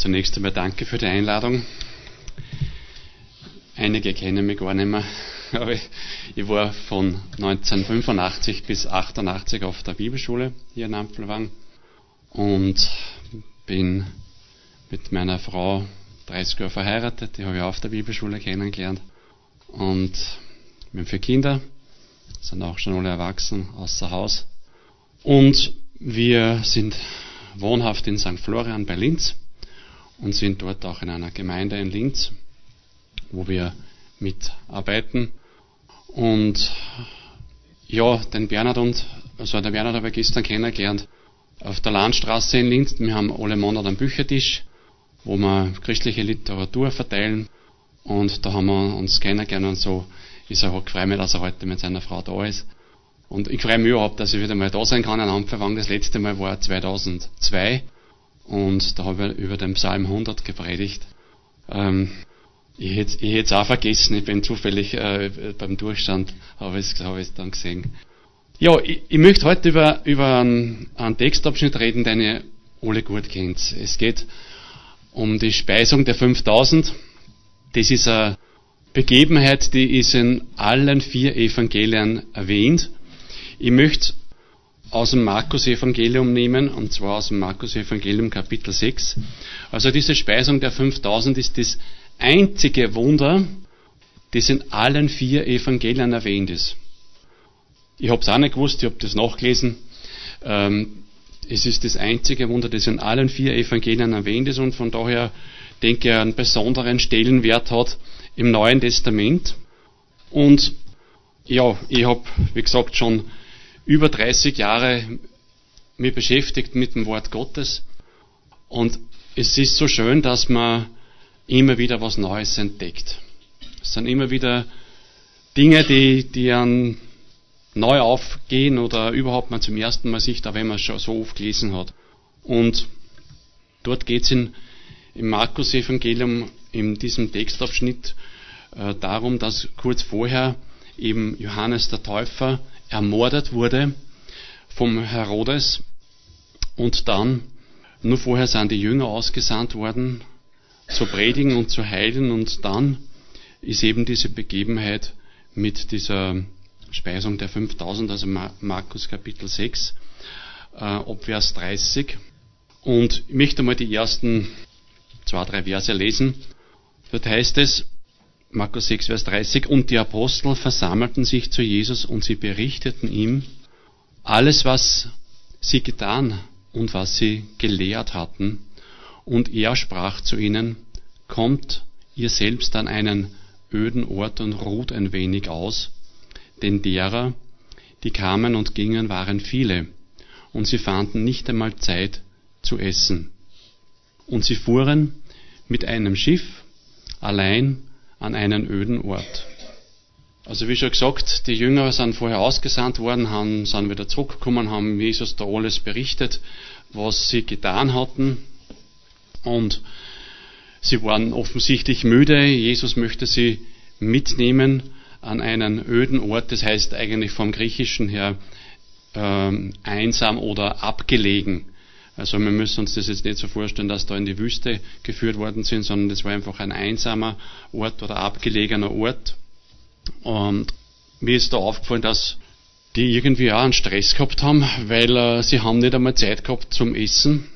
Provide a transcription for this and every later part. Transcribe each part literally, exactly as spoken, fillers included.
Zunächst einmal danke für die Einladung. Einige kennen mich gar nicht mehr, aber ich war von neunzehnhundertfünfundachtzig bis achtundachtzig auf der Bibelschule hier in Ampfelwang und bin mit meiner Frau dreißig Jahre verheiratet, die habe ich auch auf der Bibelschule kennengelernt. Und wir haben vier Kinder, sind auch schon alle erwachsen, außer Haus. Und wir sind wohnhaft in Sankt Florian bei Linz und sind dort auch in einer Gemeinde in Linz, wo wir mitarbeiten. Und ja, den Bernhard und, also der Bernhard habe ich gestern kennengelernt auf der Landstraße in Linz. Wir haben alle Monate einen Büchertisch, wo wir christliche Literatur verteilen. Und da haben wir uns kennengelernt und so ist er halt gefreut, dass er heute mit seiner Frau da ist. Und ich freue mich überhaupt, dass ich wieder mal da sein kann in Ampfelwang. Das letzte Mal war zweitausendzwei und da habe ich über den Psalm hundert gepredigt. Ähm, ich hätte ich hätte es auch vergessen, ich bin zufällig äh, beim Durchstand, habe ich es dann gesehen. Ja, ich, ich möchte heute über, über einen, einen Textabschnitt reden, den ihr alle gut kennt. Es geht um die Speisung der fünftausend. Das ist eine Begebenheit, die ist in allen vier Evangelien erwähnt. Ich möchte aus dem Markus-Evangelium nehmen, und zwar aus dem Markus-Evangelium Kapitel sechs. Also diese Speisung der fünftausend ist das einzige Wunder, das in allen vier Evangelien erwähnt ist. Ich habe es auch nicht gewusst, ich habe das nachgelesen. Ähm, es ist das einzige Wunder, das in allen vier Evangelien erwähnt ist und von daher denke ich, einen besonderen Stellenwert hat im Neuen Testament. Und ja, ich habe, wie gesagt, schon über dreißig Jahre mich beschäftigt mit dem Wort Gottes. Und es ist so schön, dass man immer wieder was Neues entdeckt. Es sind immer wieder Dinge, die, die an neu aufgehen oder überhaupt mal zum ersten Mal sieht, auch wenn man es schon so oft gelesen hat. Und dort geht es in im Markus-Evangelium in diesem Textabschnitt äh, darum, dass kurz vorher eben Johannes der Täufer ermordet wurde vom Herodes und dann, nur vorher sind die Jünger ausgesandt worden, zu predigen und zu heilen und dann ist eben diese Begebenheit mit dieser Speisung der fünftausend, also Markus Kapitel sechs, äh, ab Vers dreißig. Und ich möchte mal die ersten zwei, drei Verse lesen. Dort heißt es, Markus sechs, Vers dreißig, und die Apostel versammelten sich zu Jesus und sie berichteten ihm alles, was sie getan und was sie gelehrt hatten. Und er sprach zu ihnen, kommt ihr selbst an einen öden Ort und ruht ein wenig aus, denn derer, die kamen und gingen, waren viele, und sie fanden nicht einmal Zeit zu essen. Und sie fuhren mit einem Schiff allein an einen öden Ort. Also wie schon gesagt, die Jünger sind vorher ausgesandt worden, haben, sind wieder zurückgekommen, haben Jesus da alles berichtet, was sie getan hatten. Und sie waren offensichtlich müde. Jesus möchte sie mitnehmen an einen öden Ort. Das heißt eigentlich vom Griechischen her ähm, einsam oder abgelegen. Also wir müssen uns das jetzt nicht so vorstellen, dass da in die Wüste geführt worden sind, sondern das war einfach ein einsamer Ort oder abgelegener Ort. Und mir ist da aufgefallen, dass die irgendwie auch einen Stress gehabt haben, weil äh, sie haben nicht einmal Zeit gehabt zum Essen.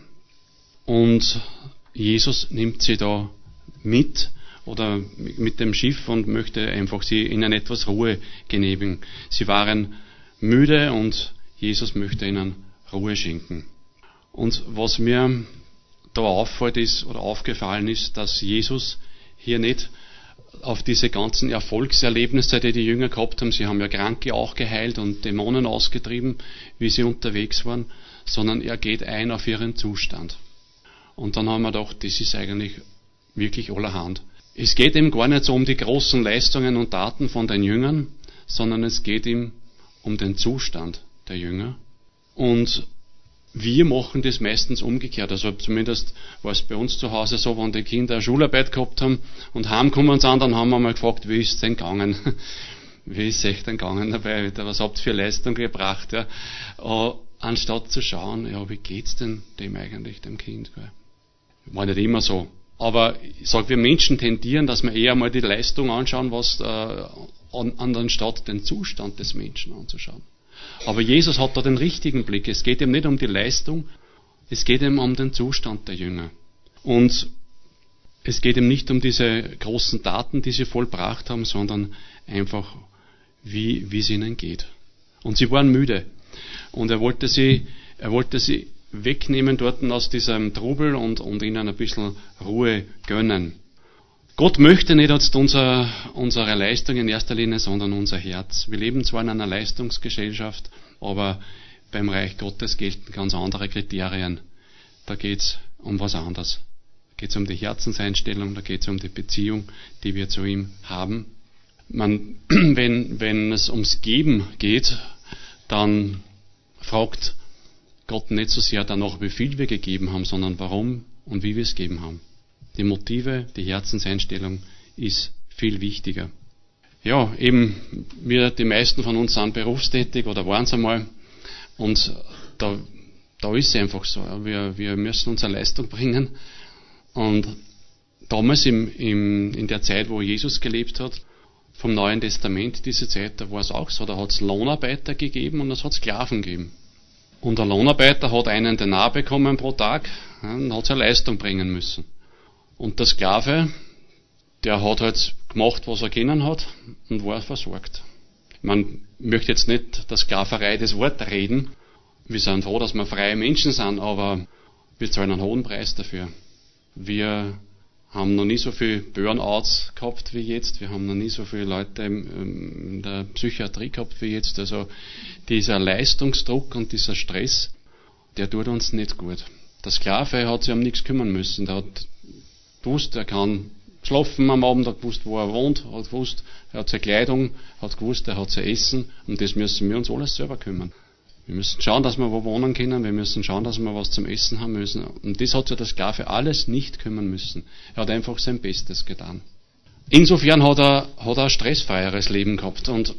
Und Jesus nimmt sie da mit oder mit dem Schiff und möchte einfach sie ihnen etwas Ruhe genehmigen. Sie waren müde und Jesus möchte ihnen Ruhe schenken. Und was mir da auffällt ist oder aufgefallen ist, dass Jesus hier nicht auf diese ganzen Erfolgserlebnisse, die die Jünger gehabt haben, sie haben ja Kranke auch geheilt und Dämonen ausgetrieben, wie sie unterwegs waren, sondern er geht ein auf ihren Zustand. Und dann haben wir gedacht, das ist eigentlich wirklich allerhand. Es geht ihm gar nicht so um die großen Leistungen und Taten von den Jüngern, sondern es geht ihm um den Zustand der Jünger. Und wir machen das meistens umgekehrt. Also zumindest war es bei uns zu Hause so, wenn die Kinder eine Schularbeit gehabt haben und heimgekommen sind, dann haben wir mal gefragt, wie ist es denn gegangen? Wie ist es echt denn gegangen dabei? Was habt ihr für Leistung gebracht? Ja? Anstatt zu schauen, ja, wie geht's denn dem eigentlich, dem Kind? War nicht immer so. Aber ich sage, wir Menschen tendieren, dass wir eher mal die Leistung anschauen, was äh, an, anstatt den Zustand des Menschen anzuschauen. Aber Jesus hat da den richtigen Blick. Es geht ihm nicht um die Leistung, es geht ihm um den Zustand der Jünger. Und es geht ihm nicht um diese großen Taten, die sie vollbracht haben, sondern einfach, wie, wie es ihnen geht. Und sie waren müde. Und er wollte sie, er wollte sie wegnehmen dort aus diesem Trubel und, und ihnen ein bisschen Ruhe gönnen. Gott möchte nicht jetzt unser, unsere Leistung in erster Linie, sondern unser Herz. Wir leben zwar in einer Leistungsgesellschaft, aber beim Reich Gottes gelten ganz andere Kriterien. Da geht es um was anderes. Da geht es um die Herzenseinstellung, da geht es um die Beziehung, die wir zu ihm haben. Man, wenn, wenn es ums Geben geht, dann fragt Gott nicht so sehr danach, wie viel wir gegeben haben, sondern warum und wie wir es gegeben haben. Die Motive, die Herzenseinstellung ist viel wichtiger. Ja, eben, wir, die meisten von uns sind berufstätig oder waren es einmal. Und da, da ist es einfach so. Wir, wir müssen unsere Leistung bringen. Und damals im, im, in der Zeit, wo Jesus gelebt hat, vom Neuen Testament, diese Zeit, da war es auch so. Da hat es Lohnarbeiter gegeben und es hat Sklaven gegeben. Und der Lohnarbeiter hat einen Denar bekommen pro Tag und hat seine Leistung bringen müssen. Und der Sklave, der hat halt gemacht, was er können hat und war versorgt. Man möchte jetzt nicht der Sklaverei das Wort reden. Wir sind froh, dass wir freie Menschen sind, aber wir zahlen einen hohen Preis dafür. Wir haben noch nie so viele Burnouts gehabt wie jetzt. Wir haben noch nie so viele Leute in der Psychiatrie gehabt wie jetzt. Also dieser Leistungsdruck und dieser Stress, der tut uns nicht gut. Der Sklave hat sich um nichts kümmern müssen. Der hat gewusst, er kann schlafen am Abend, hat gewusst, wo er wohnt, hat gewusst, er hat seine Kleidung, hat gewusst, er hat sein Essen. Und das müssen wir uns alles selber kümmern. Wir müssen schauen, dass wir wo wohnen können, wir müssen schauen, dass wir was zum Essen haben müssen. Und das hat sich der Sklave alles nicht kümmern müssen. Er hat einfach sein Bestes getan. Insofern hat er, hat er ein stressfreieres Leben gehabt. Und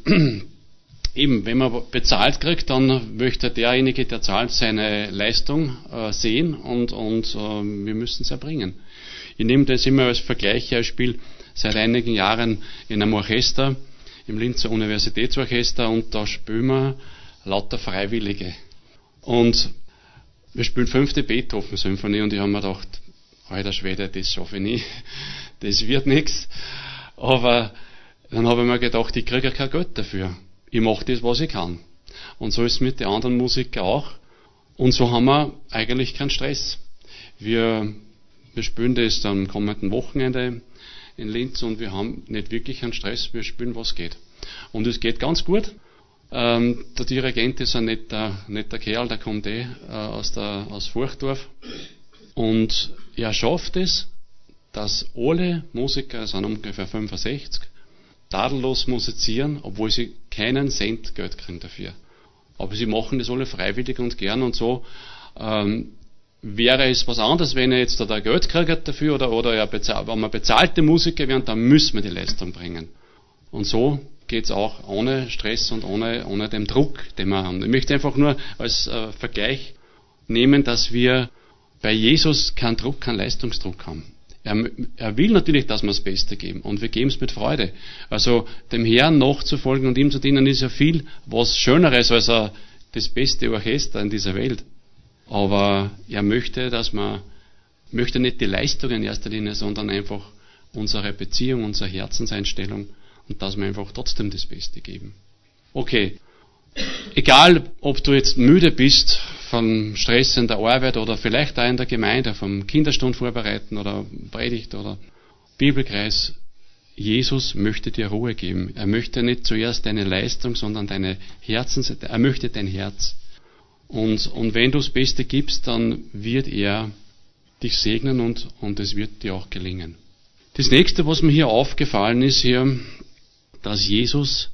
eben, wenn man bezahlt kriegt, dann möchte derjenige, der zahlt, seine Leistung äh, sehen und, und äh, wir müssen es erbringen. Ich nehme das immer als Vergleich her. Ich spiele seit einigen Jahren in einem Orchester, im Linzer Universitätsorchester, und da spielen wir lauter Freiwillige. Und wir spielen fünfte Beethoven-Symphonie und ich habe mir gedacht, alter Schwede, das schaffe ich nicht, das wird nichts. Aber dann habe ich mir gedacht, ich kriege ja kein Geld dafür. Ich mache das, was ich kann. Und so ist es mit den anderen Musikern auch. Und so haben wir eigentlich keinen Stress. Wir, wir spielen das am kommenden Wochenende in Linz und wir haben nicht wirklich einen Stress, wir spielen, was geht. Und es geht ganz gut. Ähm, der Dirigent ist ein netter, netter Kerl, der kommt eh äh, aus, der, aus Furchdorf. Und er schafft es, dass alle Musiker, es sind ungefähr fünfundsechzig, tadellos musizieren, obwohl sie keinen Cent Geld kriegen dafür. Aber sie machen das alle freiwillig und gern, und so ähm, wäre es was anderes, wenn er jetzt da Geld kriegt dafür oder, oder er bezahlt, wenn wir bezahlte Musiker wären, dann müssen wir die Leistung bringen. Und so geht es auch ohne Stress und ohne, ohne den Druck, den wir haben. Ich möchte einfach nur als äh, Vergleich nehmen, dass wir bei Jesus keinen Druck, keinen Leistungsdruck haben. Er, er will natürlich, dass wir das Beste geben, und wir geben es mit Freude. Also dem Herrn nachzufolgen und ihm zu dienen ist ja viel was Schöneres als er, das beste Orchester in dieser Welt. Aber er möchte, dass man möchte nicht die Leistung in erster Linie, sondern einfach unsere Beziehung, unsere Herzenseinstellung, und dass wir einfach trotzdem das Beste geben. Okay, egal ob du jetzt müde bist vom Stress in der Arbeit oder vielleicht auch in der Gemeinde, vom Kinderstund vorbereiten oder Predigt oder Bibelkreis, Jesus möchte dir Ruhe geben. Er möchte nicht zuerst deine Leistung, sondern deine Herzens, er möchte dein Herz. Und, und wenn du das Beste gibst, dann wird er dich segnen und, und es wird dir auch gelingen. Das nächste, was mir hier aufgefallen ist, hier, dass Jesus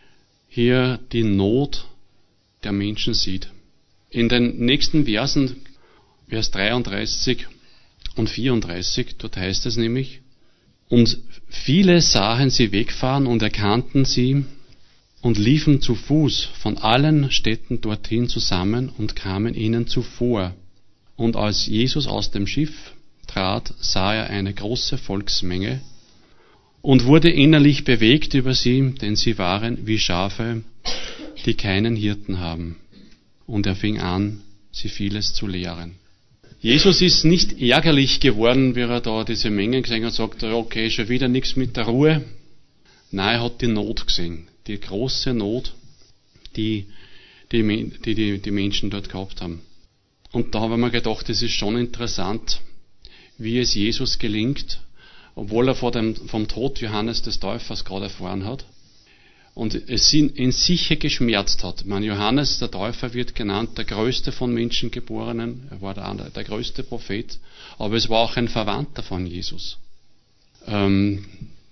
hier die Not der Menschen sieht. In den nächsten Versen, Vers dreiunddreißig und vierunddreißig, dort heißt es nämlich, und viele sahen sie wegfahren und erkannten sie und liefen zu Fuß von allen Städten dorthin zusammen und kamen ihnen zuvor. Und als Jesus aus dem Schiff trat, sah er eine große Volksmenge und wurde innerlich bewegt über sie, denn sie waren wie Schafe, die keinen Hirten haben. Und er fing an, sie vieles zu lehren. Jesus ist nicht ärgerlich geworden, wie er da diese Mengen gesehen hat, sagt er, okay, schon wieder nichts mit der Ruhe. Nein, er hat die Not gesehen, die große Not, die die, die, die, die Menschen dort gehabt haben. Und da habe ich mir gedacht, das ist schon interessant, wie es Jesus gelingt, obwohl er vor dem, vom Tod Johannes des Täufers gerade erfahren hat und es ihn in sich geschmerzt hat. Ich meine, Johannes der Täufer wird genannt, der größte von Menschengeborenen, er war der, der größte Prophet, aber es war auch ein Verwandter von Jesus. Ähm,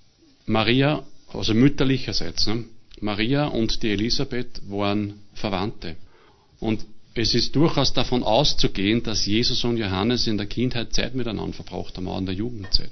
Maria, also mütterlicherseits, ne? Maria und die Elisabeth waren Verwandte. Und es ist durchaus davon auszugehen, dass Jesus und Johannes in der Kindheit Zeit miteinander verbracht haben, auch in der Jugendzeit.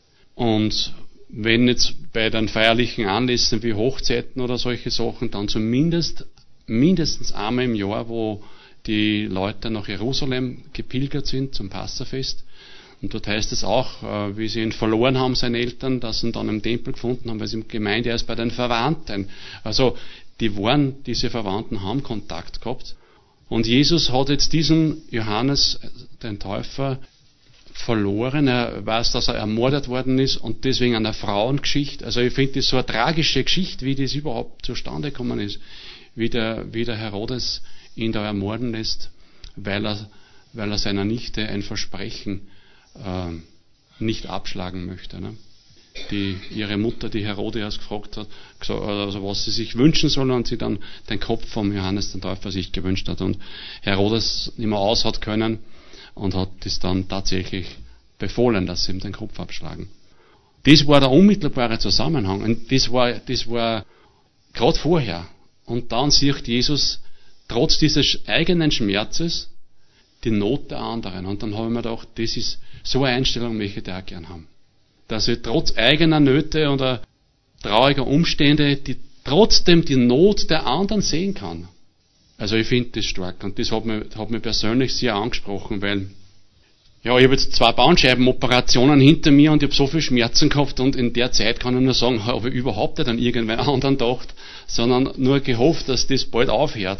Und wenn jetzt bei den feierlichen Anlässen wie Hochzeiten oder solche Sachen, dann zumindest mindestens einmal im Jahr, wo die Leute nach Jerusalem gepilgert sind zum Passafest. Und dort heißt es auch, wie sie ihn verloren haben, seine Eltern, dass sie ihn dann im Tempel gefunden haben, weil sie gemeint, er ist bei den Verwandten. Also die waren, diese Verwandten haben Kontakt gehabt. Und Jesus hat jetzt diesen Johannes, den Täufer, verloren. Er weiß, dass er ermordet worden ist und deswegen eine Frauengeschichte. Also ich finde das so eine tragische Geschichte, wie das überhaupt zustande gekommen ist. Wie der, wie der Herodes ihn da ermorden lässt, weil er, weil er seiner Nichte ein Versprechen äh, nicht abschlagen möchte. Ne? Die, ihre Mutter, die Herodias, gefragt hat, also was sie sich wünschen soll, und sie dann den Kopf vom Johannes den Täufer sich gewünscht hat. Und Herodes nicht mehr aus hat können und hat das dann tatsächlich befohlen, dass sie ihm den Kopf abschlagen. Das war der unmittelbare Zusammenhang. Und das war, das war gerade vorher. Und dann sieht Jesus trotz dieses eigenen Schmerzes die Not der anderen. Und dann habe ich mir gedacht, das ist so eine Einstellung, möchte ich auch gern haben. Dass ich trotz eigener Nöte oder trauriger Umstände die, trotzdem die Not der anderen sehen kann. Also ich finde das stark. Und das hat mich, hat mich persönlich sehr angesprochen, weil ja, ich habe jetzt zwei Bandscheibenoperationen hinter mir und ich habe so viel Schmerzen gehabt und in der Zeit kann ich nur sagen, habe ich überhaupt nicht an irgendwen anderen gedacht, sondern nur gehofft, dass das bald aufhört.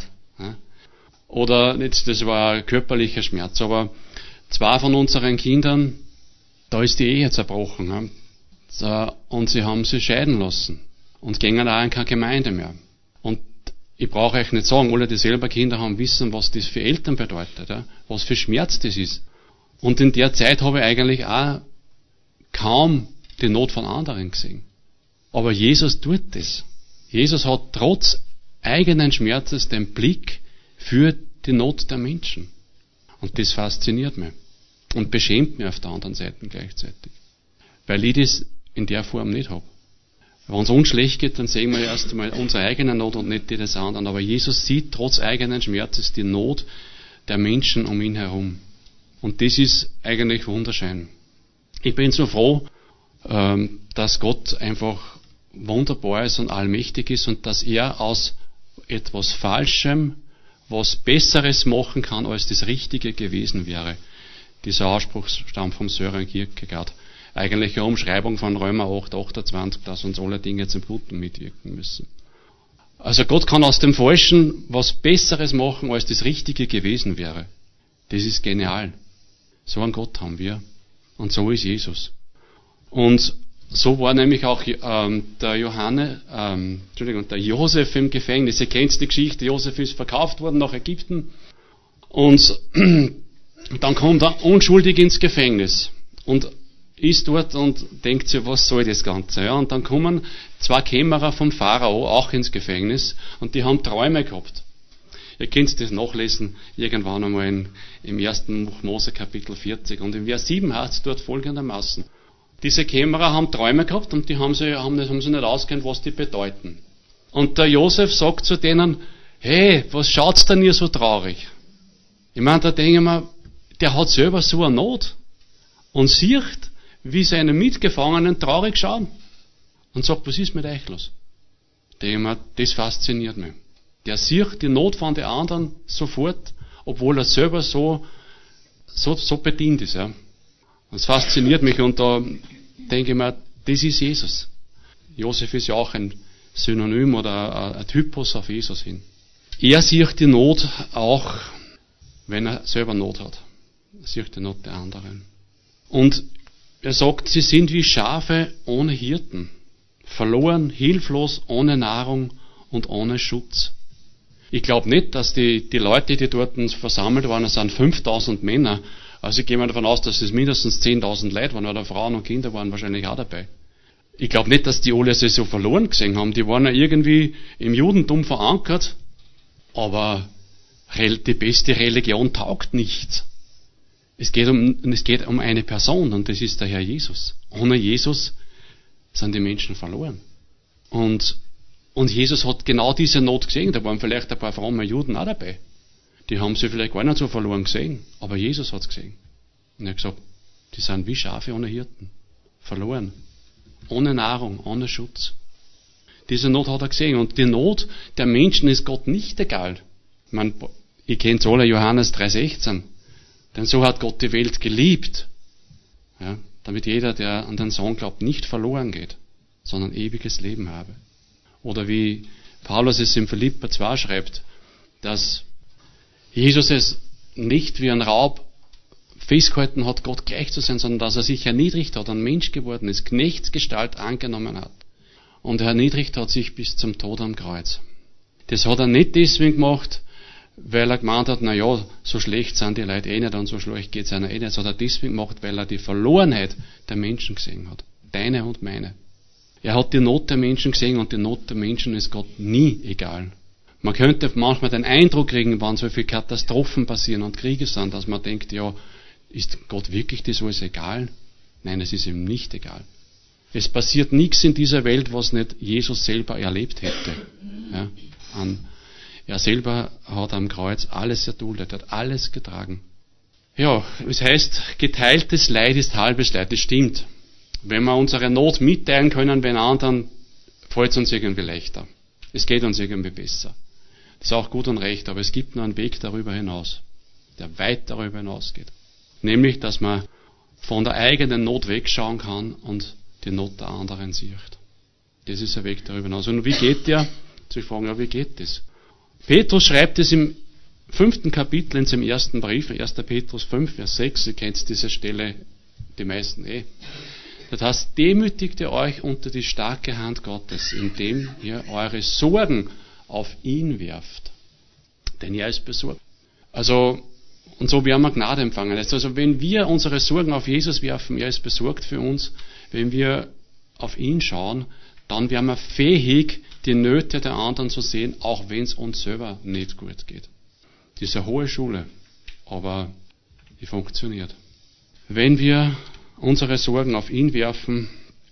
Oder jetzt, das war ein körperlicher Schmerz, aber zwei von unseren Kindern, da ist die Ehe zerbrochen. Und sie haben sie scheiden lassen und gingen auch in keine Gemeinde mehr. Und ich brauche euch nicht sagen, alle, die selber Kinder haben, wissen, was das für Eltern bedeutet, was für Schmerz das ist. Und in der Zeit habe ich eigentlich auch kaum die Not von anderen gesehen. Aber Jesus tut das. Jesus hat trotz eigenen Schmerzes den Blick für die Not der Menschen. Und das fasziniert mich. Und beschämt mich auf der anderen Seite gleichzeitig. Weil ich das in der Form nicht habe. Wenn es uns schlecht geht, dann sehen wir erst einmal unsere eigene Not und nicht die des anderen. Aber Jesus sieht trotz eigenen Schmerzes die Not der Menschen um ihn herum. Und das ist eigentlich wunderschön. Ich bin so froh, dass Gott einfach wunderbar ist und allmächtig ist und dass er aus etwas Falschem was Besseres machen kann, als das Richtige gewesen wäre. Dieser Ausspruch stammt vom Sören Kierkegaard. Eigentlich eine Umschreibung von Römer acht, achtundzwanzig, dass uns alle Dinge zum Guten mitwirken müssen. Also Gott kann aus dem Falschen was Besseres machen, als das Richtige gewesen wäre. Das ist genial. So einen Gott haben wir. Und so ist Jesus. Und so war nämlich auch ähm, der Johannes, ähm, Entschuldigung, der Josef im Gefängnis. Ihr kennt die Geschichte, Josef ist verkauft worden nach Ägypten. Und dann kommt er unschuldig ins Gefängnis. Und ist dort und denkt sich, was soll das Ganze? Ja, und dann kommen zwei Kämmerer vom Pharao auch ins Gefängnis und die haben Träume gehabt. Ihr könnt das nachlesen, irgendwann einmal in, im ersten Buch Mose Kapitel vierzig. Und im Vers sieben heißt es dort folgendermaßen. Diese Kämmerer haben Träume gehabt und die haben sie, haben, haben sie nicht auskennt, was die bedeuten. Und der Josef sagt zu denen, hey, was schaut's denn ihr so traurig? Ich meine, da denke ich mir, der hat selber so eine Not und sieht, wie seine Mitgefangenen traurig schauen. Und sagt, was ist mit euch los? Da denke ich mir, das fasziniert mich. Der sieht die Not von den anderen sofort, obwohl er selber so, so, so bedient ist. Ja. Das fasziniert mich und da denke ich mir, das ist Jesus. Josef ist ja auch ein Synonym oder ein Typus auf Jesus hin. Er sieht die Not auch, wenn er selber Not hat. Er sieht die Not der anderen. Und er sagt, sie sind wie Schafe ohne Hirten. Verloren, hilflos, ohne Nahrung und ohne Schutz. Ich glaube nicht, dass die, die Leute, die dort versammelt waren, es sind fünftausend Männer. Also ich gehe mal davon aus, dass es mindestens zehntausend Leute waren, oder Frauen und Kinder waren wahrscheinlich auch dabei. Ich glaube nicht, dass die alle sich so verloren gesehen haben. Die waren ja irgendwie im Judentum verankert, aber die beste Religion taugt nichts. Es geht um, es geht um eine Person und das ist der Herr Jesus. Ohne Jesus sind die Menschen verloren. Und, und Jesus hat genau diese Not gesehen. Da waren vielleicht ein paar fromme Juden auch dabei. Die haben sie vielleicht gar nicht so verloren gesehen, aber Jesus hat es gesehen. Und er hat gesagt, die sind wie Schafe ohne Hirten. Verloren. Ohne Nahrung, ohne Schutz. Diese Not hat er gesehen. Und die Not der Menschen ist Gott nicht egal. Ich, meine, ich kenne es alle, Johannes drei sechzehn. Denn so hat Gott die Welt geliebt. Ja, damit jeder, der an den Sohn glaubt, nicht verloren geht, sondern ewiges Leben habe. Oder wie Paulus es in Philipper zwei schreibt, dass Jesus es nicht wie ein Raub festgehalten hat, Gott gleich zu sein, sondern dass er sich erniedrigt hat, ein Mensch geworden ist, Knechtsgestalt angenommen hat. Und er erniedrigt hat sich bis zum Tod am Kreuz. Das hat er nicht deswegen gemacht, weil er gemeint hat, na ja, so schlecht sind die Leute eh nicht und so schlecht geht es einer eh nicht. Das hat er deswegen gemacht, weil er die Verlorenheit der Menschen gesehen hat. Deine und meine. Er hat die Not der Menschen gesehen und die Not der Menschen ist Gott nie egal. Man könnte manchmal den Eindruck kriegen, wenn so viele Katastrophen passieren und Kriege sind, dass man denkt, ja, ist Gott wirklich das alles egal? Nein, es ist ihm nicht egal. Es passiert nichts in dieser Welt, was nicht Jesus selber erlebt hätte. Ja, an, er selber hat am Kreuz alles erduldet, hat alles getragen. Ja, es heißt, geteiltes Leid ist halbes Leid. Das stimmt. Wenn wir unsere Not mitteilen können, wenn anderen, fällt es uns irgendwie leichter. Es geht uns irgendwie besser. Das ist auch gut und recht, aber es gibt nur einen Weg darüber hinaus, der weit darüber hinausgeht. Nämlich, dass man von der eigenen Not wegschauen kann und die Not der anderen sieht. Das ist ein Weg darüber hinaus. Und wie geht der? Sie fragen, ja, wie geht das? Petrus schreibt es im fünften Kapitel in seinem ersten Brief, erster Petrus fünf, Vers sechs, ihr kennt diese Stelle, die meisten eh. Das heißt, demütigt ihr euch unter die starke Hand Gottes, indem ihr eure Sorgen auf ihn werft. Denn er ist besorgt. Also, und so werden wir Gnade empfangen. Also, wenn wir unsere Sorgen auf Jesus werfen, er ist besorgt für uns, wenn wir auf ihn schauen, dann werden wir fähig, die Nöte der anderen zu sehen, auch wenn es uns selber nicht gut geht. Das ist eine hohe Schule, aber die funktioniert. Wenn wir unsere Sorgen auf ihn werfen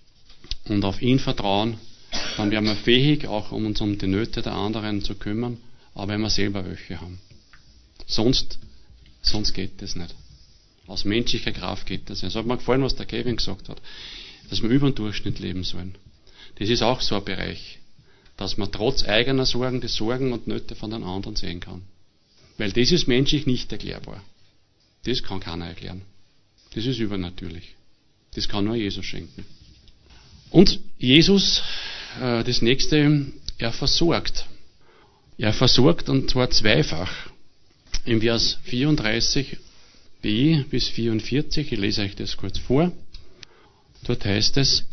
und auf ihn vertrauen, dann werden wir fähig, auch um uns um die Nöte der anderen zu kümmern, aber wenn wir selber welche haben. Sonst, sonst geht das nicht. Aus menschlicher Kraft geht das nicht. Es hat mir gefallen, was der Kevin gesagt hat, dass wir über den Durchschnitt leben sollen. Das ist auch so ein Bereich, dass man trotz eigener Sorgen die Sorgen und Nöte von den anderen sehen kann. Weil das ist menschlich nicht erklärbar. Das kann keiner erklären. Das ist übernatürlich. Das kann nur Jesus schenken. Und Jesus, äh, das nächste, er versorgt. Er versorgt und zwar zweifach. Im Vers vierunddreißig b bis vierundvierzig, ich lese euch das kurz vor. Dort heißt es,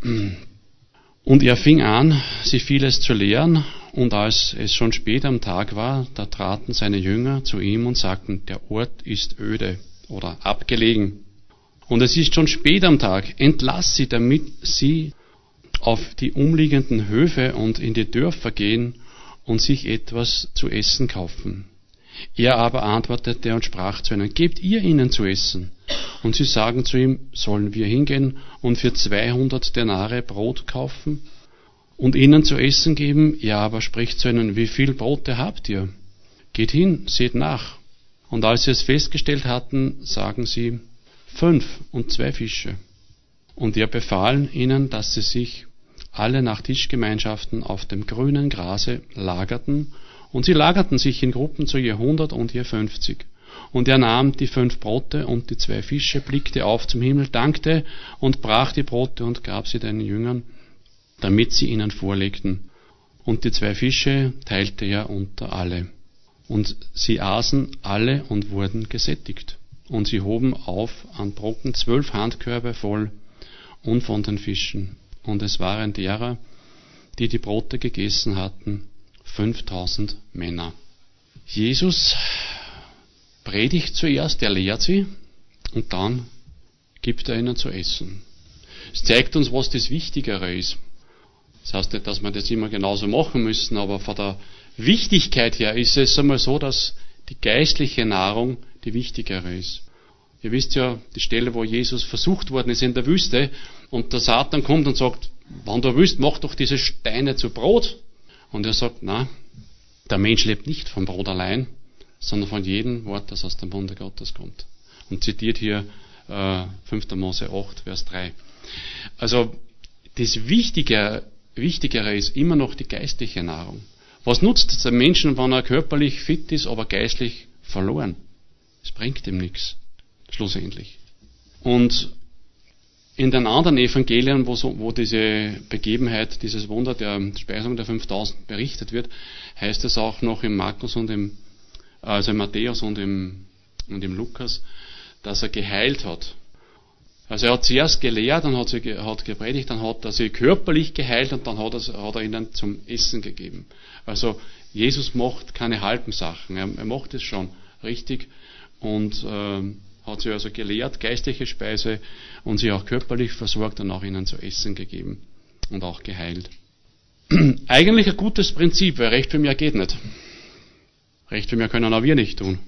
und er fing an, sie vieles zu lehren, und als es schon spät am Tag war, da traten seine Jünger zu ihm und sagten, der Ort ist öde oder abgelegen. Und es ist schon spät am Tag, entlass sie, damit sie auf die umliegenden Höfe und in die Dörfer gehen und sich etwas zu essen kaufen. Er aber antwortete und sprach zu ihnen, gebt ihr ihnen zu essen. Und sie sagen zu ihm, sollen wir hingehen und für zweihundert Denare Brot kaufen und ihnen zu essen geben? Er aber spricht zu ihnen, wie viel Brote habt ihr? Geht hin, seht nach. Und als sie es festgestellt hatten, sagen sie, fünf und zwei Fische. Und er befahl ihnen, dass sie sich alle nach Tischgemeinschaften auf dem grünen Grase lagerten, und sie lagerten sich in Gruppen zu je hundert und je fünfzig. Und er nahm die fünf Brote und die zwei Fische, blickte auf zum Himmel, dankte und brach die Brote und gab sie den Jüngern, damit sie ihnen vorlegten. Und die zwei Fische teilte er unter alle. Und sie aßen alle und wurden gesättigt. Und sie hoben auf an Brocken zwölf Handkörbe voll und von den Fischen. Und es waren derer, die die Brote gegessen hatten, fünftausend Männer. Jesus predigt zuerst, er lehrt sie und dann gibt er ihnen zu essen. Es zeigt uns, was das Wichtigere ist. Das heißt nicht, dass wir das immer genauso machen müssen, aber von der Wichtigkeit her ist es einmal so, dass die geistliche Nahrung die wichtigere ist. Ihr wisst ja, die Stelle, wo Jesus versucht worden ist in der Wüste und der Satan kommt und sagt, wenn du willst, mach doch diese Steine zu Brot. Und er sagt, na, der Mensch lebt nicht vom Brot allein, sondern von jedem Wort, das aus dem Munde Gottes kommt. Und zitiert hier äh, fünfter Mose acht, Vers drei. Also das Wichtige, Wichtigere ist immer noch die geistliche Nahrung. Was nutzt es dem Menschen, wenn er körperlich fit ist, aber geistlich verloren? Es bringt ihm nichts, schlussendlich. Und in den anderen Evangelien, wo, so, wo diese Begebenheit, dieses Wunder der Speisung der fünftausend berichtet wird, heißt es auch noch im Markus und im, also im Matthäus und im, und im Lukas, dass er geheilt hat. Also er hat zuerst gelehrt, dann hat er hat gepredigt, dann hat er sie körperlich geheilt und dann hat er, hat er ihnen zum Essen gegeben. Also Jesus macht keine halben Sachen, er, er macht es schon richtig und äh, hat sie also gelehrt, geistliche Speise und sie auch körperlich versorgt und auch ihnen zu essen gegeben und auch geheilt. Eigentlich ein gutes Prinzip, weil recht für mehr geht nicht. Recht für mehr können auch wir nicht tun.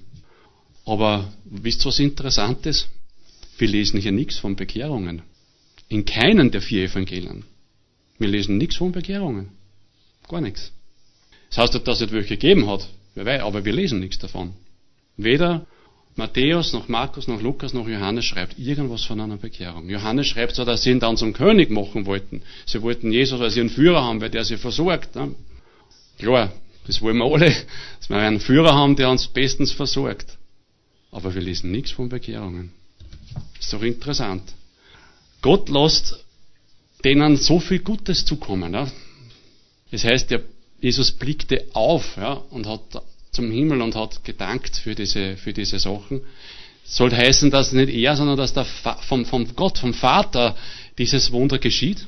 Aber wisst ihr, was interessant ist? Wir lesen hier nichts von Bekehrungen. In keinem der vier Evangelien. Wir lesen nichts von Bekehrungen. Gar nichts. Das heißt nicht, dass es nicht welche gegeben hat, aber wir lesen nichts davon. Weder Matthäus, noch Markus, noch Lukas, noch Johannes schreibt irgendwas von einer Bekehrung. Johannes schreibt zwar, dass sie ihn dann zum König machen wollten. Sie wollten Jesus als ihren Führer haben, weil der sie versorgt. Ne? Klar, das wollen wir alle, dass wir einen Führer haben, der uns bestens versorgt. Aber wir lesen nichts von Bekehrungen. Das ist doch interessant. Gott lässt denen so viel Gutes zukommen. Ja? Das heißt, der Jesus blickte auf, ja, und hat zum Himmel und hat gedankt für diese, für diese Sachen. Das soll heißen, dass nicht er, sondern dass der vom, vom Gott, vom Vater dieses Wunder geschieht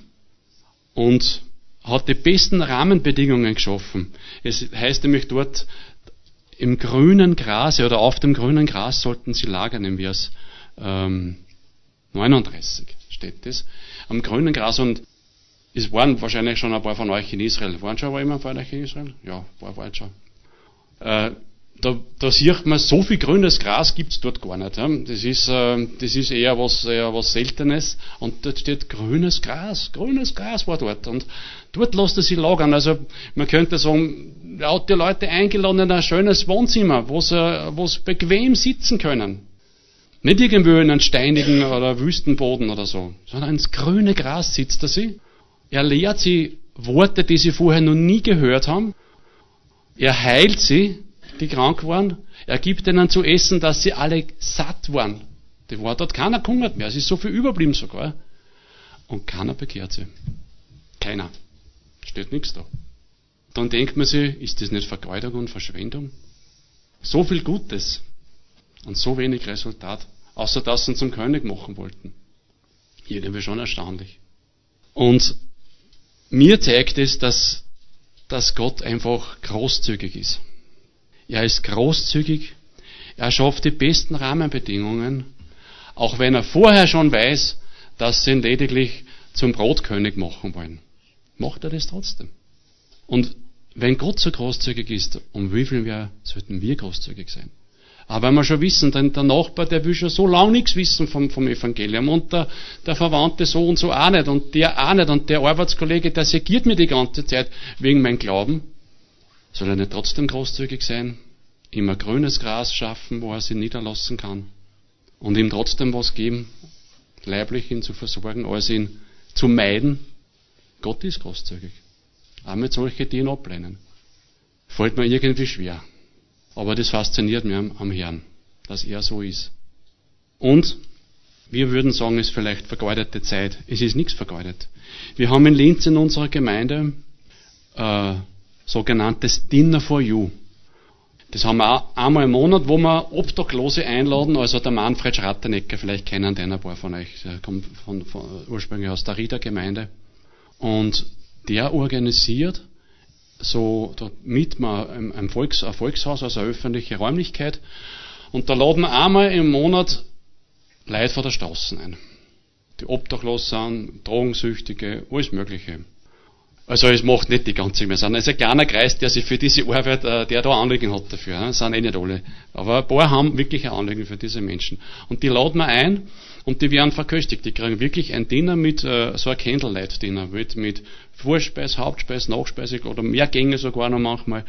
und hat die besten Rahmenbedingungen geschaffen. Es heißt nämlich dort, im grünen Gras oder auf dem grünen Gras sollten sie lagern, im Vers ähm, neununddreißig steht das. Am grünen Gras, und es waren wahrscheinlich schon ein paar von euch in Israel. Waren schon aber immer von euch in Israel? Ja, war, war jetzt schon. Äh, da, da sieht man, so viel grünes Gras gibt's dort gar nicht. Ja. Das ist, äh, das ist eher was, eher was Seltenes. Und dort steht grünes Gras. Grünes Gras war dort. Und dort lässt er sich lagern. Also, man könnte sagen, er hat die Leute eingeladen in ein schönes Wohnzimmer, wo sie, wo sie bequem sitzen können. Nicht irgendwo in einem steinigen oder Wüstenboden oder so, sondern ins grüne Gras sitzt er sie. Er lehrt sie Worte, die sie vorher noch nie gehört haben. Er heilt sie, die krank waren. Er gibt ihnen zu essen, dass sie alle satt waren. Die war dort keiner gehungert mehr. Es ist so viel überblieben sogar. Und keiner bekehrt sie. Keiner. Steht nichts da. Dann denkt man sich, ist das nicht Vergeudung und Verschwendung? So viel Gutes und so wenig Resultat. Außer dass sie ihn zum König machen wollten. Irgendwie schon erstaunlich. Und mir zeigt es, dass, dass Gott einfach großzügig ist. Er ist großzügig, er schafft die besten Rahmenbedingungen, auch wenn er vorher schon weiß, dass sie ihn lediglich zum Brotkönig machen wollen. Macht er das trotzdem. Und wenn Gott so großzügig ist, um wie viel wir, sollten wir großzügig sein? Aber wenn wir schon wissen, denn der Nachbar, der will schon so lange nichts wissen vom, vom Evangelium und der, der Verwandte so und so auch nicht und der auch nicht und der Arbeitskollege, der segiert mir die ganze Zeit wegen meinem Glauben. Soll er nicht trotzdem großzügig sein, ihm ein grünes Gras schaffen, wo er sich niederlassen kann und ihm trotzdem was geben, leiblich ihn zu versorgen, als ihn zu meiden? Gott ist großzügig. Auch mit solchen, die ihn ablehnen. Fällt mir irgendwie schwer. Aber das fasziniert mich am, am Herrn. dass er so ist. Und wir würden sagen, es ist vielleicht vergeudete Zeit. Es ist nichts vergeudet. Wir haben in Linz in unserer Gemeinde äh, sogenanntes Dinner for You. Das haben wir auch einmal im Monat, wo wir Obdachlose einladen, also der Manfred Schrattenecker, vielleicht kennen den ein paar von euch, der kommt von, von, ursprünglich aus der Rieder-Gemeinde. Und der organisiert so mit ein, ein, Volks, ein Volkshaus, also eine öffentliche Räumlichkeit. Und da laden wir einmal im Monat Leute von der Straße ein. Die obdachlos sind, Drogensüchtige, alles Mögliche. Also es macht nicht die ganze mehr. Es ist ein kleiner Kreis, der sich für diese Arbeit, der da Anliegen hat dafür. Das sind eh nicht alle. Aber ein paar haben wirklich ein Anliegen für diese Menschen. Und die laden wir ein und die werden verköstigt. Die kriegen wirklich ein Dinner mit, so ein Candlelight-Dinner, mit, mit Vorspeise, Hauptspeise, Nachspeise oder mehr Gänge sogar noch manchmal.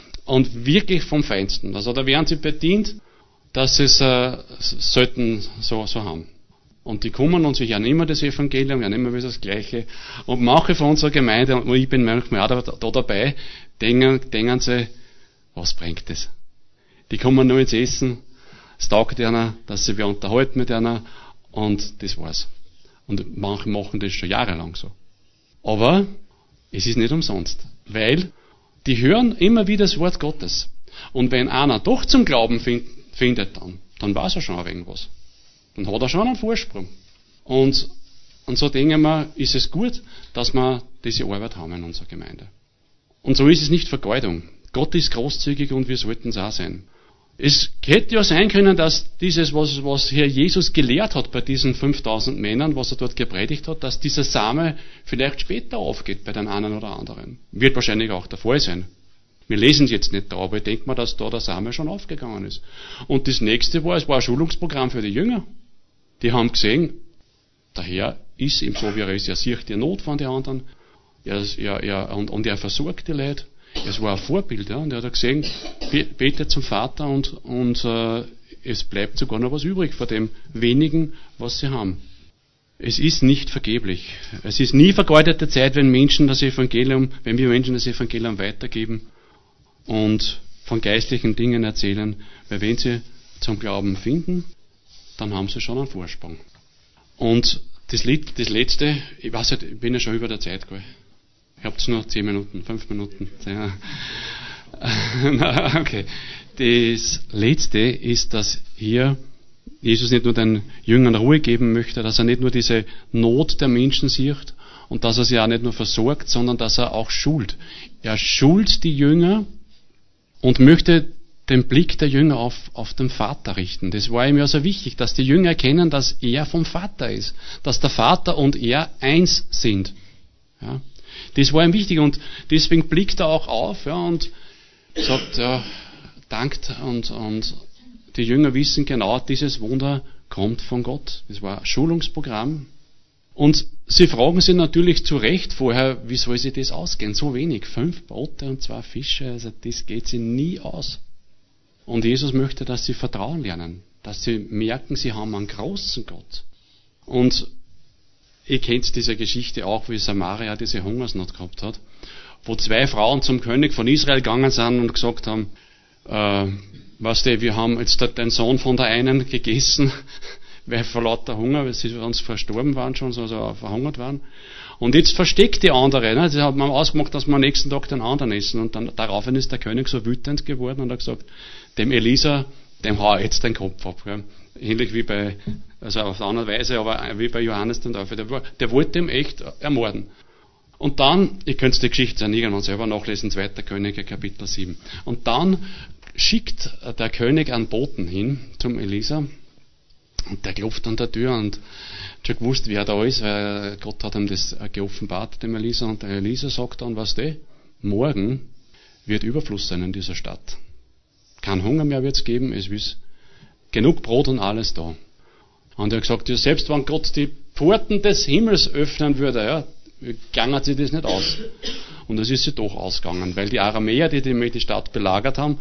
Und wirklich vom Feinsten. Also da werden sie bedient, dass sie es äh, sollten so, so haben. Und die kommen und sie hören immer das Evangelium, hören immer wieder das Gleiche. Und manche von unserer Gemeinde, und ich bin manchmal auch da, da dabei, denken, denken sie, was bringt das? Die kommen nur ins Essen, es taugt einer, dass sie wir unterhalten mit einer, und das war's. Und manche machen das schon jahrelang so. Aber es ist nicht umsonst, weil die hören immer wieder das Wort Gottes. Und wenn einer doch zum Glauben find, findet, dann, dann weiß er schon auf irgendwas. Dann hat er schon einen Vorsprung. Und, und so denken wir, ist es gut, dass wir diese Arbeit haben in unserer Gemeinde. Und so ist es nicht Vergeudung. Gott ist großzügig und wir sollten es auch sein. Es hätte ja sein können, dass dieses, was, was hier Jesus gelehrt hat bei diesen fünftausend Männern, was er dort gepredigt hat, dass dieser Same vielleicht später aufgeht bei den einen oder anderen. Wird wahrscheinlich auch der Fall sein. Wir lesen es jetzt nicht da, aber ich denke mal, dass da der Same schon aufgegangen ist. Und das nächste war, es war ein Schulungsprogramm für die Jünger. Die haben gesehen, der Herr ist ihm so, wie er ist. Er sieht die Not von den anderen. Er, er, er, und, und er versorgt die Leute. Es war ein Vorbild. Ja, und er hat gesehen, betet zum Vater und, und äh, es bleibt sogar noch was übrig von dem wenigen, was sie haben. Es ist nicht vergeblich. Es ist nie vergeudete Zeit, wenn Menschen das Evangelium, wenn wir Menschen das Evangelium weitergeben und von geistlichen Dingen erzählen. Weil wenn sie zum Glauben finden, dann haben sie schon einen Vorsprung. Und das, Lied, das Letzte, ich weiß nicht, ich bin ja schon über der Zeit, gell? Ich habe nur zehn Minuten, fünf Minuten. Okay. Das Letzte ist, dass hier Jesus nicht nur den Jüngern Ruhe geben möchte, dass er nicht nur diese Not der Menschen sieht und dass er sie auch nicht nur versorgt, sondern dass er auch schult. Er schult die Jünger und möchte den Blick der Jünger auf, auf den Vater richten. Das war ihm ja so wichtig, dass die Jünger erkennen, dass er vom Vater ist, dass der Vater und er eins sind. Ja, das war ihm wichtig und deswegen blickt er auch auf, ja, und sagt, ja, dankt und, und die Jünger wissen genau, dieses Wunder kommt von Gott. Das war ein Schulungsprogramm. Und sie fragen sich natürlich zu Recht vorher, wie soll sich das ausgehen? So wenig, fünf Brote und zwei Fische, also das geht sich nie aus. Und Jesus möchte, dass sie Vertrauen lernen, dass sie merken, sie haben einen großen Gott. Und ihr kennt diese Geschichte auch, wie Samaria diese Hungersnot gehabt hat, wo zwei Frauen zum König von Israel gegangen sind und gesagt haben, äh, weißt du, wir haben jetzt den Sohn von der einen gegessen, weil vor lauter Hunger, weil sie sonst verstorben waren schon, also verhungert waren. Und jetzt versteckt die andere, ne? Sie haben ausgemacht, dass wir am nächsten Tag den anderen essen. Und dann daraufhin ist der König so wütend geworden und hat gesagt, dem Elisa, dem hau ich jetzt den Kopf ab. Gell? Ähnlich wie bei, also auf eine andere Weise, aber wie bei Johannes den Täufer. Der, der wollte ihm echt ermorden. Und dann, ihr könnt die Geschichte dann irgendwann selber nachlesen, zweiter Könige, Kapitel sieben. Und dann schickt der König einen Boten hin zum Elisa. Und der klopft an der Tür und hat schon gewusst, wer da ist, weil Gott hat ihm das geoffenbart, dem Elisa. Und der Elisa sagt dann, was du, morgen wird Überfluss sein in dieser Stadt. Kein Hunger mehr wird es geben, es ist genug Brot und alles da. Und er hat gesagt, ja, selbst wenn Gott die Pforten des Himmels öffnen würde, ja, ging sich das nicht aus. Und es ist sie doch ausgegangen, weil die Aramäer, die die Stadt belagert haben,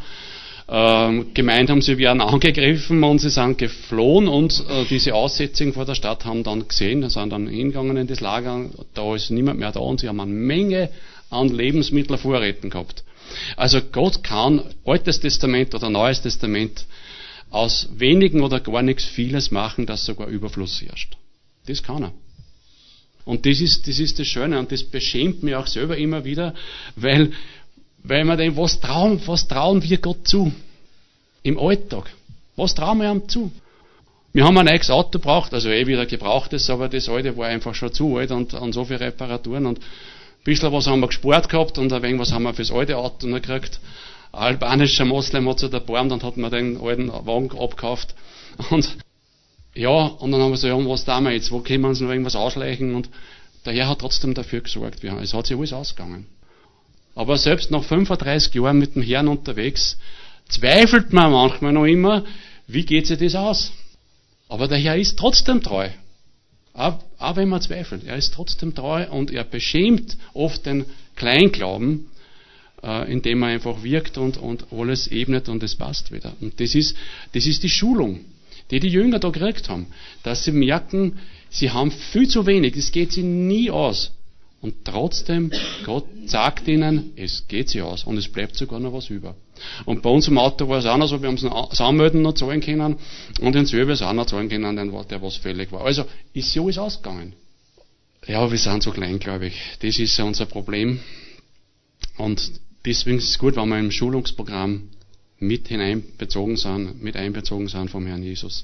ähm, gemeint haben, sie werden angegriffen und sie sind geflohen und äh, diese Aussätzigen vor der Stadt haben dann gesehen, sind dann hingegangen in das Lager, da ist niemand mehr da und sie haben eine Menge an Lebensmittelvorräten gehabt. Also Gott kann Altes Testament oder Neues Testament aus wenigen oder gar nichts vieles machen, dass sogar Überfluss herrscht. Das kann er. Und das ist, das ist das Schöne und das beschämt mich auch selber immer wieder, weil, weil man denkt, was trauen, was trauen wir Gott zu? Im Alltag. Was trauen wir ihm zu? Wir haben ein neues Auto gebraucht, also eh wieder gebrauchtes, aber das alte war einfach schon zu alt und, und so viele Reparaturen und ein bisschen was haben wir gespart gehabt und ein wenig was haben wir fürs alte Auto noch gekriegt. Ein albanischer Moslem hat sich erbarmt und hat mir den alten Wagen abgekauft. Und ja, und dann haben wir so, ja, und was tun wir jetzt? Wo können wir uns noch irgendwas ausschleichen? Und der Herr hat trotzdem dafür gesorgt. Es hat sich alles ausgegangen. Aber selbst nach fünfunddreißig Jahren mit dem Herrn unterwegs, zweifelt man manchmal noch immer, wie geht sich das aus? Aber der Herr ist trotzdem treu. Auch, auch wenn man zweifelt. Er ist trotzdem treu und er beschämt oft den Kleinglauben, äh, indem er einfach wirkt und, und alles ebnet und es passt wieder. Und das ist, das ist die Schulung, die die Jünger da gekriegt haben. Dass sie merken, sie haben viel zu wenig, es geht sie nie aus. Und trotzdem, Gott sagt ihnen, es geht sie aus und es bleibt sogar noch was über. Und bei uns im Auto war es auch noch so, wir haben es das Anmelden noch zahlen können und in Service auch noch zahlen können, der, der was fällig war. Also ist ja alles ausgegangen. Ja, wir sind so klein, glaube ich. Das ist ja unser Problem. Und deswegen ist es gut, wenn wir im Schulungsprogramm mit hineinbezogen sind, mit einbezogen sind vom Herrn Jesus.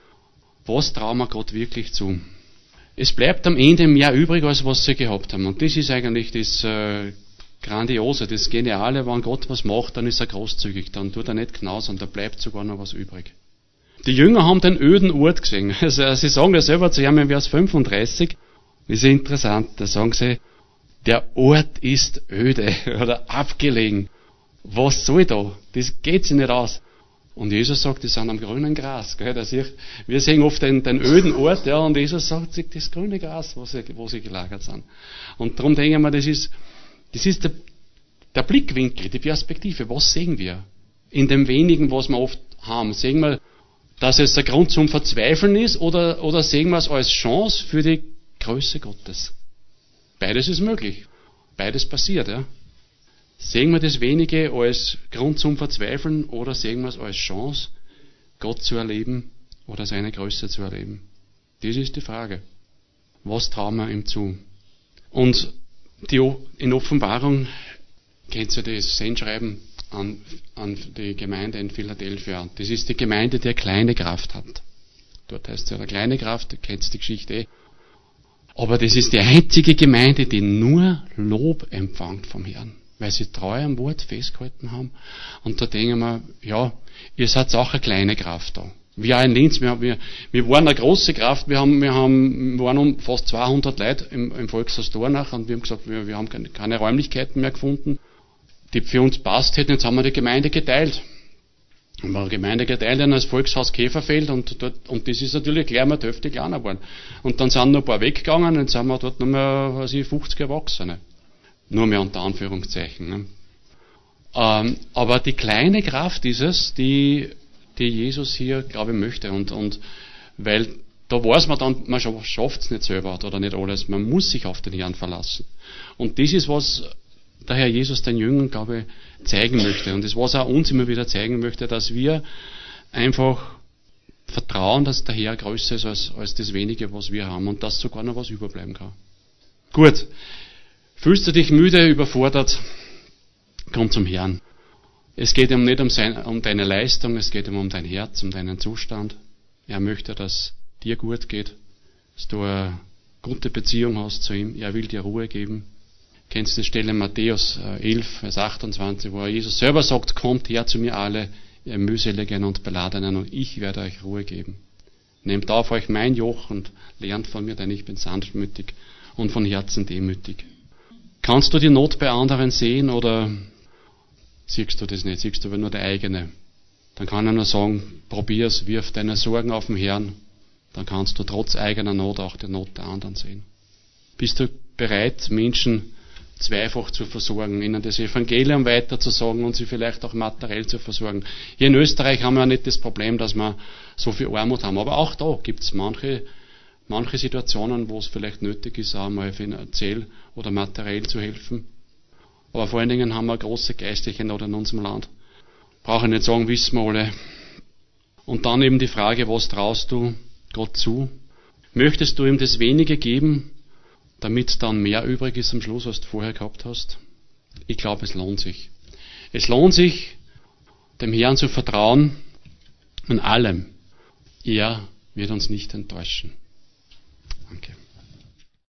Was trauen wir Gott wirklich zu? Es bleibt am Ende mehr übrig, als was sie gehabt haben. Und das ist eigentlich das äh, Grandiose, das Geniale, wenn Gott was macht, dann ist er großzügig, dann tut er nicht knausern, da bleibt sogar noch was übrig. Die Jünger haben den öden Ort gesehen. Also, sie sagen ja selber zu ihm in Vers fünfunddreißig, das ist interessant, da sagen sie, der Ort ist öde oder abgelegen. Was soll da? Das geht sich nicht aus. Und Jesus sagt, die sind am grünen Gras. Gell? Das ich, wir sehen oft den, den öden Ort, ja, und Jesus sagt, das grüne Gras, wo sie, wo sie gelagert sind. Und darum denken wir, das ist, das ist der, der Blickwinkel, die Perspektive. Was sehen wir? In dem wenigen, was wir oft haben. Sehen wir, dass es der Grund zum Verzweifeln ist, oder, oder sehen wir es als Chance für die Größe Gottes? Beides ist möglich. Beides passiert, ja. Sehen wir das Wenige als Grund zum Verzweifeln oder sehen wir es als Chance, Gott zu erleben oder seine Größe zu erleben? Das ist die Frage. Was trauen wir ihm zu? Und die, in Offenbarung kennt ihr das Sendschreiben an, an die Gemeinde in Philadelphia. Das ist die Gemeinde, die eine kleine Kraft hat. Dort heißt es ja eine kleine Kraft, ihr kennt die Geschichte eh. Aber das ist die einzige Gemeinde, die nur Lob empfängt vom Herrn, weil sie treu am Wort festgehalten haben. Und da denken wir, ja, ihr seid auch eine kleine Kraft da. Wir auch in Linz, wir, wir, wir waren eine große Kraft, wir haben, wir haben, wir waren um fast zweihundert Leute im, im Volkshaus Dornach und wir haben gesagt, wir, wir haben keine, keine Räumlichkeiten mehr gefunden, die für uns passt hätten. Jetzt haben wir die Gemeinde geteilt. Haben wir eine Gemeinde geteilt in das Volkshaus Käferfeld und dort, und das ist natürlich gleich mal die Hälfte kleiner geworden. Und dann sind noch ein paar weggegangen und jetzt sind wir dort noch mehr, weiß ich, fünfzig Erwachsene. Nur mehr unter Anführungszeichen. Ne? Ähm, aber die kleine Kraft ist es, die, die Jesus hier, glaube ich, möchte. Und, und weil da weiß man dann, man schafft es nicht selber oder nicht alles. Man muss sich auf den Herrn verlassen. Und das ist, was der Herr Jesus den Jüngern, glaube ich, zeigen möchte. Und das, was er uns immer wieder zeigen möchte, dass wir einfach vertrauen, dass der Herr größer ist als, als das Wenige, was wir haben und dass sogar noch was überbleiben kann. Gut. Fühlst du dich müde, überfordert? Komm zum Herrn. Es geht ihm nicht um, sein, um deine Leistung, es geht ihm um dein Herz, um deinen Zustand. Er möchte, dass dir gut geht, dass du eine gute Beziehung hast zu ihm. Er will dir Ruhe geben. Kennst du die Stelle in Matthäus elf, Vers achtundzwanzig, wo Jesus selber sagt, kommt her zu mir alle, ihr mühseligen und beladenen, und ich werde euch Ruhe geben. Nehmt auf euch mein Joch und lernt von mir, denn ich bin sanftmütig und von Herzen demütig. Kannst du die Not bei anderen sehen oder siehst du das nicht? Siehst du aber nur die eigene? Dann kann er nur sagen, probier's, wirf deine Sorgen auf den Herrn. Dann kannst du trotz eigener Not auch die Not der anderen sehen. Bist du bereit, Menschen zweifach zu versorgen, ihnen das Evangelium weiterzusagen und sie vielleicht auch materiell zu versorgen? Hier in Österreich haben wir ja nicht das Problem, dass wir so viel Armut haben. Aber auch da gibt es manche Manche Situationen, wo es vielleicht nötig ist, auch mal finanziell oder materiell zu helfen. Aber vor allen Dingen haben wir eine große geistliche Not in unserem Land. Brauche ich nicht sagen, wissen wir alle. Und dann eben die Frage, was traust du Gott zu? Möchtest du ihm das Wenige geben, damit dann mehr übrig ist am Schluss, als du vorher gehabt hast? Ich glaube, es lohnt sich. Es lohnt sich, dem Herrn zu vertrauen in allem. Er wird uns nicht enttäuschen. Danke.